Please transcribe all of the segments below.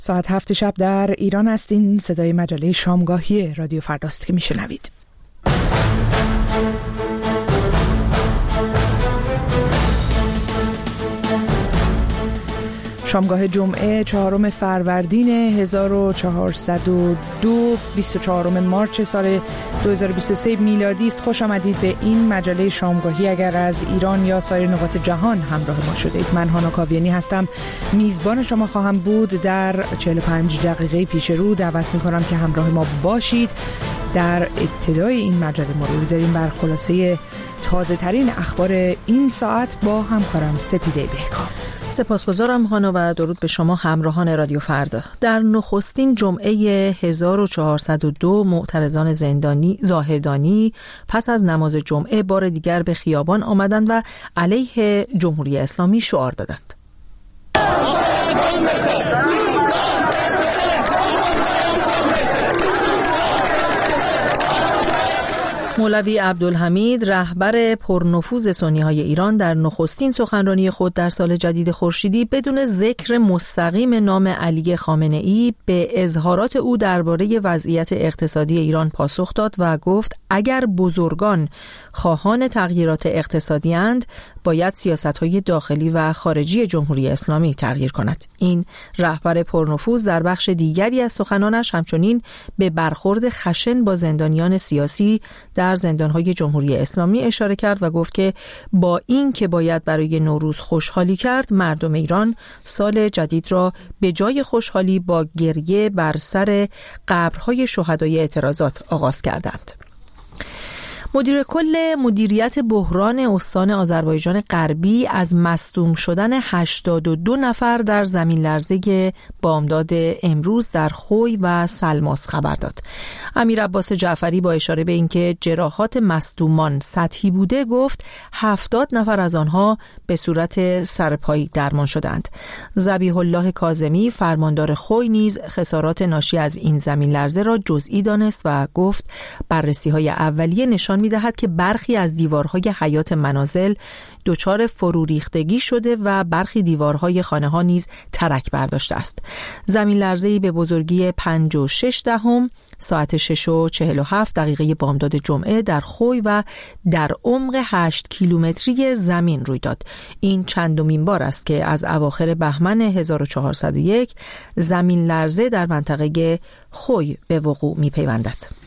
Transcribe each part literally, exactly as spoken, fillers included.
ساعت هفت شب در ایران هستین. صدای مجله شامگاهی رادیو فرداست که میشنوید. شامگاه جمعه چهارم فروردین هزار و چهارصد و دو، بیست و چهارم مارس سال دو هزار و بیست و سه میلادی است. خوش آمدید به این مجله شامگاهی. اگر از ایران یا سایر نقاط جهان همراه ما شده اید، من هانا کاویانی هستم، میزبان شما خواهم بود. در چهل و پنج دقیقه پیش رو دعوت میکنم که همراه ما باشید. در ابتدای این مجله مرور داریم بر خلاصه تازه ترین اخبار این ساعت با همکارم سپیده بهکام. سپاسگزارم هانا و درود به شما همراهان رادیو فردا. در نخستین جمعه هزار و چهارصد و دو معترضان زندانی زاهدانی پس از نماز جمعه بار دیگر به خیابان آمدند و علیه جمهوری اسلامی شعار دادند. مولوی عبدالحمید رهبر پرنفوذ سنی‌های ایران در نخستین سخنرانی خود در سال جدید خورشیدی بدون ذکر مستقیم نام علی خامنه‌ای به اظهارات او درباره وضعیت اقتصادی ایران پاسخ داد و گفت اگر بزرگان خواهان تغییرات اقتصادی اند باید سیاست‌های داخلی و خارجی جمهوری اسلامی تغییر کند. این رهبر پرنفوذ در بخش دیگری از سخنانش همچنین به برخورد خشن با زندانیان سیاسی در زندان‌های جمهوری اسلامی اشاره کرد و گفت که با این که باید برای نوروز خوشحالی کرد، مردم ایران سال جدید را به جای خوشحالی با گریه بر سر قبرهای شهدای اعتراضات آغاز کردند. مدیر کل مدیریت بحران استان آذربایجان غربی از مصدوم شدن هشتاد و دو نفر در زمین لرزه بامداد امروز در خوی و سلماس خبر داد. امیر عباس جعفری با اشاره به اینکه جراحات مصدومان سطحی بوده گفت هفتاد نفر از آنها به صورت سرپایی درمان شدند. ذبیح الله کاظمی فرماندار خوی نیز خسارات ناشی از این زمین لرزه را جزئی دانست و گفت بررسی‌های اولیه نشان می‌دهد که برخی از دیوارهای حیاط منازل دچار فرو ریختگی شده و برخی دیوارهای خانه‌ها نیز ترک برداشته است. زمین لرزه‌ای به بزرگی پنج و شش دهم ساعت شش و چهل و هفت دقیقه بامداد جمعه در خوی و در عمق هشت کیلومتری زمین روی داد. این چندمین بار است که از اواخر بهمن هزار و چهارصد و یک زمین لرزه در منطقه خوی به وقوع می‌پیوندد.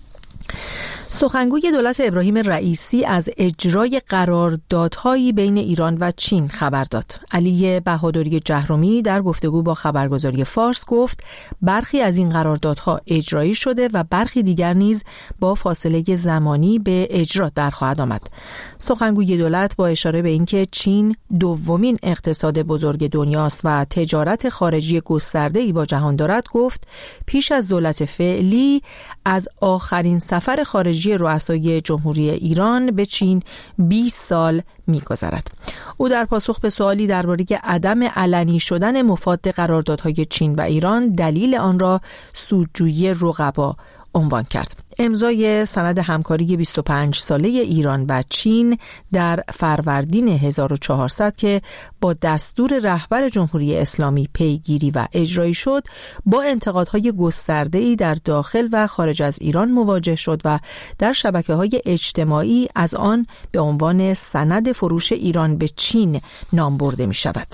سخنگوی دولت ابراهیم رئیسی از اجرای قراردادهایی بین ایران و چین خبر داد. علی بهادری جهرمی در گفتگو با خبرگزاری فارس گفت برخی از این قراردادها اجرایی شده و برخی دیگر نیز با فاصله زمانی به اجرا در خواهد آمد. سخنگوی دولت با اشاره به اینکه چین دومین اقتصاد بزرگ دنیاست و تجارت خارجی گسترده‌ای با جهان دارد گفت پیش از دولت فعلی از آخرین سفر خارجی رؤسای جمهوری ایران به چین بیست سال می‌گذرد. او در پاسخ به سوالی درباره عدم علنی شدن مفاد قراردادهای چین و ایران دلیل آن را سودجویی رقبا عنوان کرد. امضای سند همکاری بیست و پنج ساله ایران و چین در فروردین هزار و چهارصد که با دستور رهبر جمهوری اسلامی پیگیری و اجرایی شد، با انتقادهای گسترده‌ای در داخل و خارج از ایران مواجه شد و در شبکه‌های اجتماعی از آن به عنوان سند فروش ایران به چین نام برده می‌شود.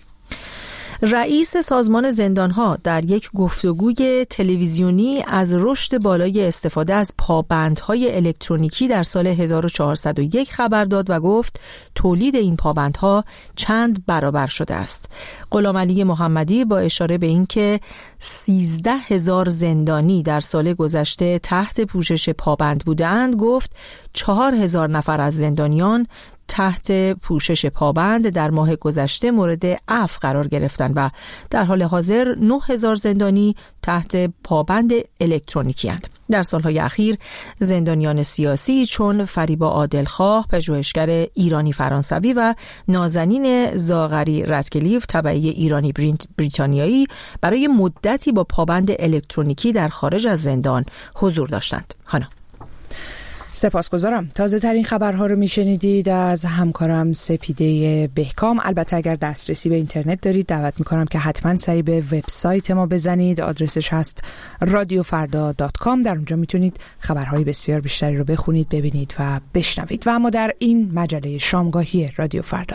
رئیس سازمان زندانها در یک گفتگوی تلویزیونی از رشد بالای استفاده از پابندهای الکترونیکی در سال هزار و چهارصد و یک خبر داد و گفت تولید این پابندها چند برابر شده است. غلامعلی محمدی با اشاره به اینکه سیزده هزار زندانی در سال گذشته تحت پوشش پابند بودند گفت چهار هزار نفر از زندانیان تحت پوشش پابند در ماه گذشته مورد عفو قرار گرفتند و در حال حاضر نه هزار زندانی تحت پابند الکترونیکی اند. در سالهای اخیر زندانیان سیاسی چون فریبا عادلخواه، پژوهشگر ایرانی فرانسوی و نازنین زاغری رتکلیف تبعی ایرانی بریتانیایی برای مدتی با پابند الکترونیکی در خارج از زندان حضور داشتند. هانا سپاسگزارم. تازه ترین خبرها رو میشنیدید از همکارم سپیده بهکام. البته اگر دسترسی به اینترنت دارید دعوت میکنم که حتما سری به وبسایت ما بزنید. آدرسش هست رادیو فردا دات کام. در اونجا میتونید خبرهای بسیار بیشتری رو بخونید، ببینید و بشنوید. و اما در این مجله شامگاهی رادیو فردا،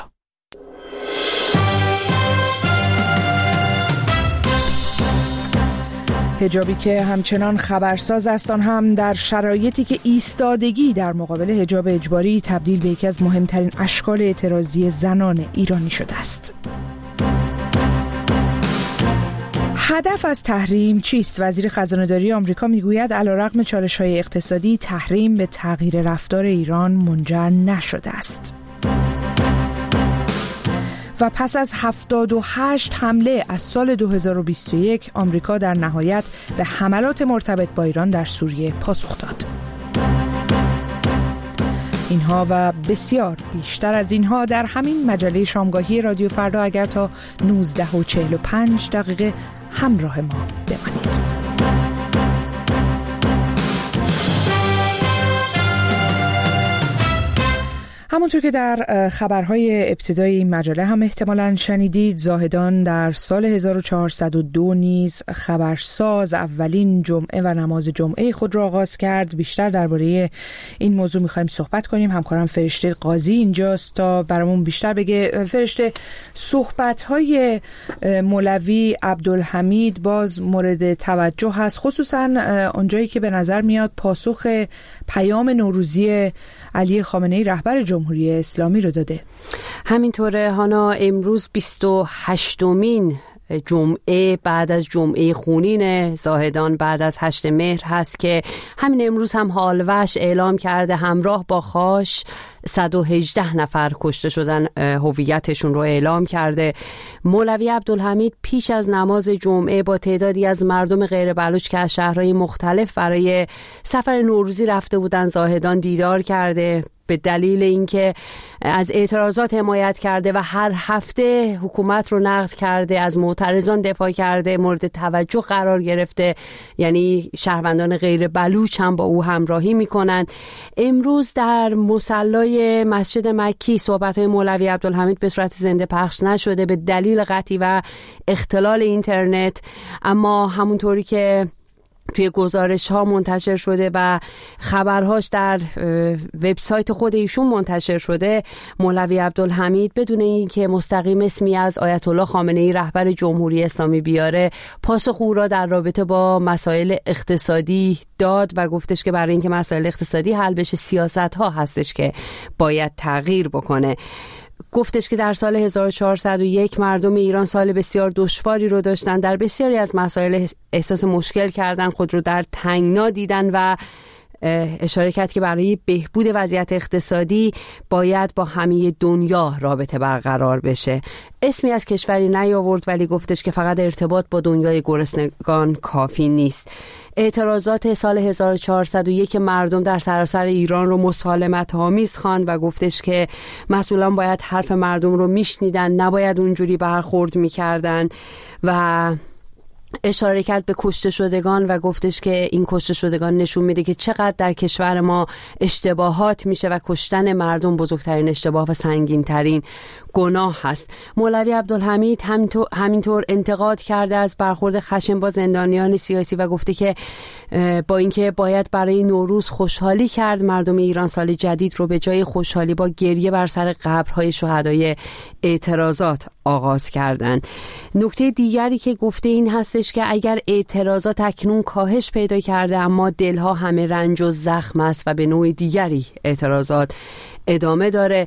حجابی که همچنان خبرساز است، آن هم در شرایطی که ایستادگی در مقابل حجاب اجباری تبدیل به یکی از مهمترین اشکال اعتراضی زنان ایرانی شده است. هدف از تحریم چیست؟ وزیر خزانه‌داری آمریکا میگوید علیرغم چالش‌های اقتصادی، تحریم به تغییر رفتار ایران منجر نشده است. و پس از هفتاد و هشت حمله از سال دو هزار و بیست و یک، آمریکا در نهایت به حملات مرتبط با ایران در سوریه پاسخ داد. اینها و بسیار بیشتر از اینها در همین مجله شامگاهی رادیو فردا. اگر تا نوزده و چهل و پنج دقیقه همراه ما بمانید. همونطور که در خبرهای ابتدایی این مجله هم احتمالاً شنیدید، زاهدان در سال هزار و چهارصد و دو نیز خبرساز اولین جمعه و نماز جمعه خود را آغاز کرد. بیشتر درباره این موضوع می‌خوایم صحبت کنیم. همکارم فرشته قاضی اینجاست تا برامون بیشتر بگه. فرشته، صحبت‌های مولوی عبدالحمید باز مورد توجه هست، خصوصاً اونجایی که به نظر میاد پاسخ پیام نوروزی علی خامنه‌ای رهبر جمهوری اسلامی رو داده. همینطوره هانا. امروز بیست و هشتمین جمعه بعد از جمعه خونین زاهدان بعد از هشت مهر هست که همین امروز هم حالوش اعلام کرده همراه با خاش صد و هجده نفر کشته شدن، هویتشون رو اعلام کرده. مولوی عبدالحمید پیش از نماز جمعه با تعدادی از مردم غیر بلوچ که از شهرهای مختلف برای سفر نوروزی رفته بودن زاهدان دیدار کرده. به دلیل اینکه از اعتراضات حمایت کرده و هر هفته حکومت رو نقد کرده، از معترضان دفاع کرده، مورد توجه قرار گرفته. یعنی شهروندان غیر بلوچ هم با او همراهی میکنن. امروز در مصلی مسجد مکی صحبت‌های مولوی عبدالحمید به صورت زنده پخش نشده به دلیل قطعی و اختلال اینترنت، اما همونطوری که توی گزارش ها منتشر شده و خبرهاش در وبسایت خود ایشون منتشر شده، مولوی عبدالحمید بدون اینکه مستقیم اسمی از آیت الله خامنه‌ای رهبر جمهوری اسلامی بیاره، پاسخ او را در رابطه با مسائل اقتصادی داد و گفتش که برای اینکه مسائل اقتصادی حل بشه سیاست ها هستش که باید تغییر بکنه. گفتش که در سال هزار و چهارصد و یک مردم ایران سال بسیار دشواری رو داشتن، در بسیاری از مسائل احساس مشکل کردن، خود رو در تنگنا دیدن و اشاره کرد که برای بهبود وضعیت اقتصادی باید با همه دنیا رابطه برقرار بشه. اسمی از کشوری نیاورد ولی گفتش که فقط ارتباط با دنیای گرسنگان کافی نیست. اعتراضات سال هزار و چهارصد و یک مردم در سراسر ایران رو مسالمت آمیز خواند و گفتش که مسئولان باید حرف مردم رو میشنیدن، نباید اونجوری برخورد میکردن و اشاره کرد به کشته شدگان و گفتش که این کشته شدگان نشون میده که چقدر در کشور ما اشتباهات میشه و کشتن مردم بزرگترین اشتباه و سنگینترین گناه هست. مولوی عبدالحمید همینطور, همینطور انتقاد کرده از برخورد خشن با زندانیان سیاسی و گفته که با اینکه باید برای نوروز خوشحالی کرد، مردم ایران سال جدید رو به جای خوشحالی با گریه بر سر قبرهای شهدای اعتراضات آغاز کردن. نکته دیگری که گفته این هستش که اگر اعتراضات اکنون کاهش پیدا کرده اما دلها همه رنج و زخم است و به نوع دیگری اعتراضات ادامه داره.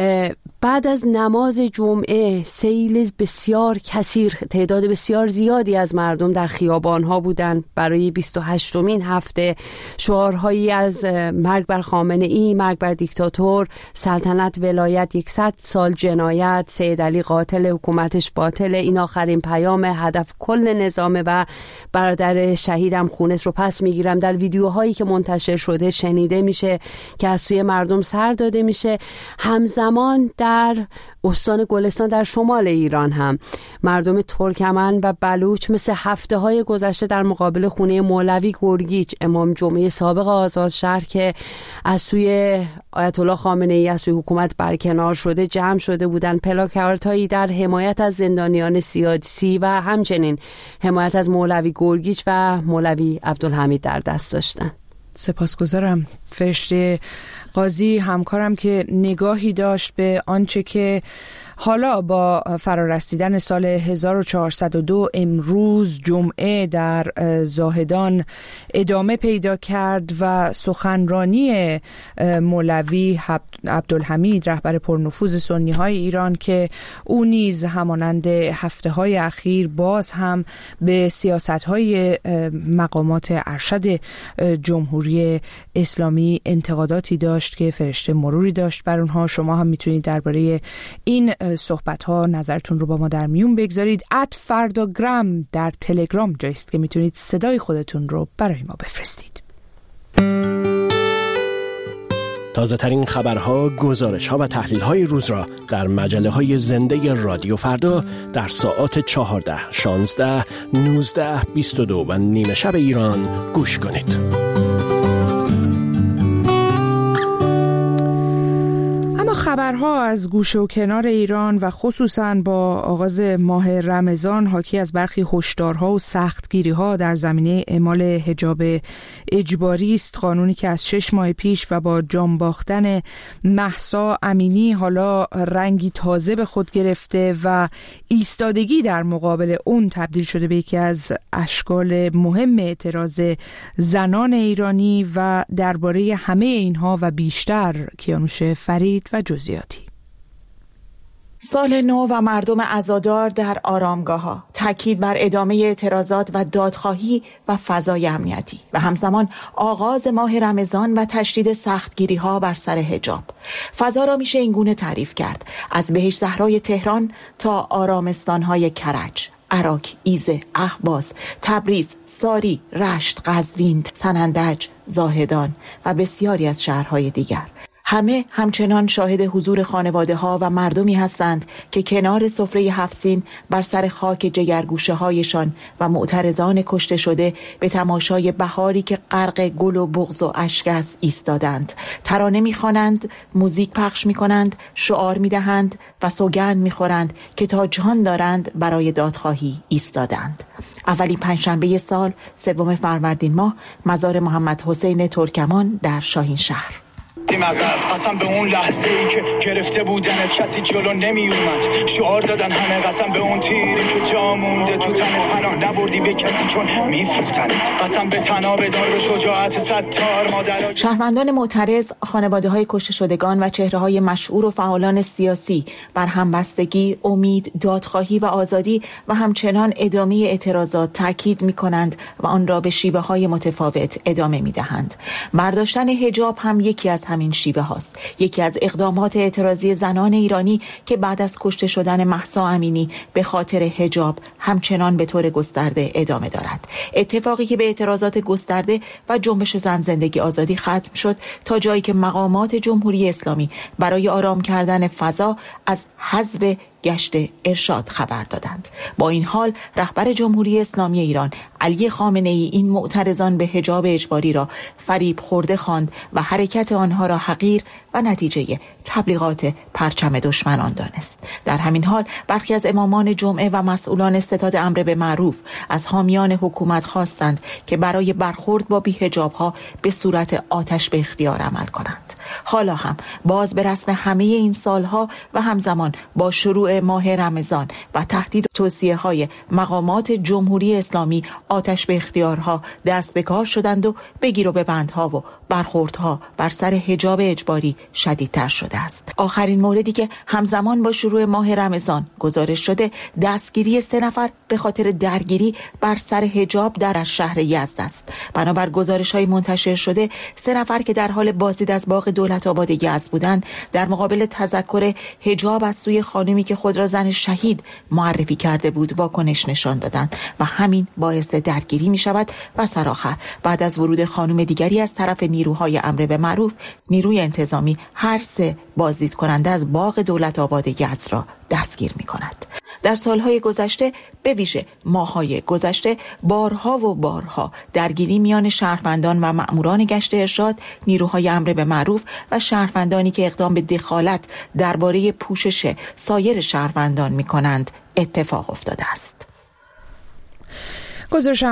بعد از نماز جمعه سیل بسیار کثیر، تعداد بسیار زیادی از مردم در خیابان‌ها بودند. برای بیست و هشتمین هفته شعارهایی از مرگ بر خامنه‌ای، مرگ بر دیکتاتور، سلطنت ولایت صد سال جنایت، سید علی قاتل، حکومتش باطل، این آخرین پیام، هدف کل نظامه و برادر شهیدم خونش رو پس میگیرم. در ویدیوهایی که منتشر شده شنیده میشه که از سوی مردم سر داده میشه. همزمان در استان گلستان در شمال ایران هم مردم ترکمن و بلوچ مثل هفته های گذشته در مقابل خونه مولوی گرگیچ امام جمعه سابق آزادشهر که از سوی آیت الله خامنه ای از سوی حکومت برکنار شده جمع شده بودن، پلاکاردهایی در حمایت از زندانیان سیاسی و همچنین حمایت از مولوی گرگیچ و مولوی عبدالحمید در دست داشتن. سپاسگزارم فرشته قاضی همکارم که نگاهی داشت به آنچه که حالا با فرارسیدن سال هزار و چهارصد و دو امروز جمعه در زاهدان ادامه پیدا کرد و سخنرانی مولوی عبدالحمید رهبر پرنفوذ سنی های ایران که او نیز همانند هفته های اخیر باز هم به سیاست های مقامات ارشد جمهوری اسلامی انتقاداتی داشت که فرشته مروری داشت بر اونها. شما هم میتونید درباره این صحبت ها نظرتون رو با ما در میون بگذارید. ات فرداگرام در تلگرام جایست که میتونید صدای خودتون رو برای ما بفرستید. تازه ترین خبرها، گزارش ها و تحلیل های روز را در مجله های زنده رادیو فردا در ساعات چهارده، شانزده، نوزده، بیست و دو و نیمه شب ایران گوش کنید. خبرها از گوشه و کنار ایران و خصوصاً با آغاز ماه رمضان حاکی از برخی هشدارها و سختگیری‌ها در زمینه اعمال حجاب اجباری است. قانونی که از شش ماه پیش و با جان باختن مهسا امینی حالا رنگی تازه به خود گرفته و ایستادگی در مقابل اون تبدیل شده به یکی از اشکال مهم اعتراض زنان ایرانی و درباره همه اینها و بیشتر کیانوش فرید و جزئیاتی. سال نو و مردم عزادار در آرامگاه‌ها، تاکید بر ادامه اعتراضات و دادخواهی و فضای امنیتی و همزمان آغاز ماه رمضان و تشدید سختگیری‌ها بر سر حجاب. فضا را میشه اینگونه تعریف کرد: از بهشت زهرای تهران تا آرامستان‌های کرج، عراق، ایزه، اهواز، تبریز، ساری، رشت، قزوین، سنندج، زاهدان و بسیاری از شهرهای دیگر. همه همچنان شاهد حضور خانواده‌ها و مردمی هستند که کنار سفره هفسین بر سر خاک جگرگوشه هایشان و معترضان کشته شده به تماشای بهاری که غرق گل و بغض و اشک است ایستادند. ترانه می‌خوانند، موزیک پخش می‌کنند، شعار می‌دهند و سوگند می‌خورند که تا جان دارند برای دادخواهی ایستادند. اولین پنجشنبه سال، سوم فروردین ماه، مزار محمد حسین ترکمان در شاهین شهر. قسم به اون لحظه ای که گرفته بودنت کسی جلو نمی اومد، شعار دادن همه قسم به اون تیری که جا مونده تو تنت، پناه نبردی به کسی چون میفروختنت، قسم به تناب دار به شجاعت ستار مادر. شهروندان معترض، خانواده های کشته شدگان و چهره های مشهور و فعالان سیاسی بر همبستگی، امید، دادخواهی و آزادی و همچنان ادامه اعتراضات تاکید می کنند و آن را به شیوه های متفاوت ادامه می دهند. برداشتن حجاب هم یکی از همین شیوه هاست. یکی از اقدامات اعتراضی زنان ایرانی که بعد از کشته شدن مهسا امینی به خاطر حجاب همچنان به طور گسترده ادامه دارد. اتفاقی که به اعتراضات گسترده و جنبش زن زندگی آزادی ختم شد تا جایی که مقامات جمهوری اسلامی برای آرام کردن فضا از حذف گشت ارشاد خبر دادند. با این حال رهبر جمهوری اسلامی ایران علی خامنه ای این معترضان به حجاب اجباری را فریب خورده خواند و حرکت آنها را حقیر و نتیجه تبلیغات پرچم دشمنان دانست. در همین حال برخی از امامان جمعه و مسئولان ستاد امر به معروف از حامیان حکومت خواستند که برای برخورد با بی‌حجاب‌ها به صورت آتش به اختیار عمل کنند. حالا هم باز به رسم همه این سالها و همزمان با شروع ماه رمضان و تهدید توصیه های مقامات جمهوری اسلامی آتش به اختیارها دست به کار شدند و بگیر و ببندها و برخوردها بر سر حجاب اجباری شدیدتر شده است. آخرین موردی که همزمان با شروع ماه رمضان گزارش شده دستگیری سه نفر به خاطر درگیری بر سر حجاب در شهر یزد است. بنابر گزارش های منتشر شده سه نفر که در حال بازدید از باغ دولت آباد یزد بودند در مقابل تذکر حجاب از سوی خانمی که خود را زن شهید معرفی کرده بود واکنش نشان دادند و همین باعث درگیری می شود و سرآخر بعد از ورود خانم دیگری از طرف نیروهای امر به معروف، نیروی انتظامی هر سه بازدید کننده از باغ دولت آباد یزد را دستگیر می کند. در سالهای گذشته به ویژه ماههای گذشته بارها و بارها درگیری میان شهروندان و مأموران گشت ارشاد، نیروهای امر به معروف و شهروندانی که اقدام به دخالت درباره پوشش سایر شهروندان می کنند اتفاق افتاده است. گزارش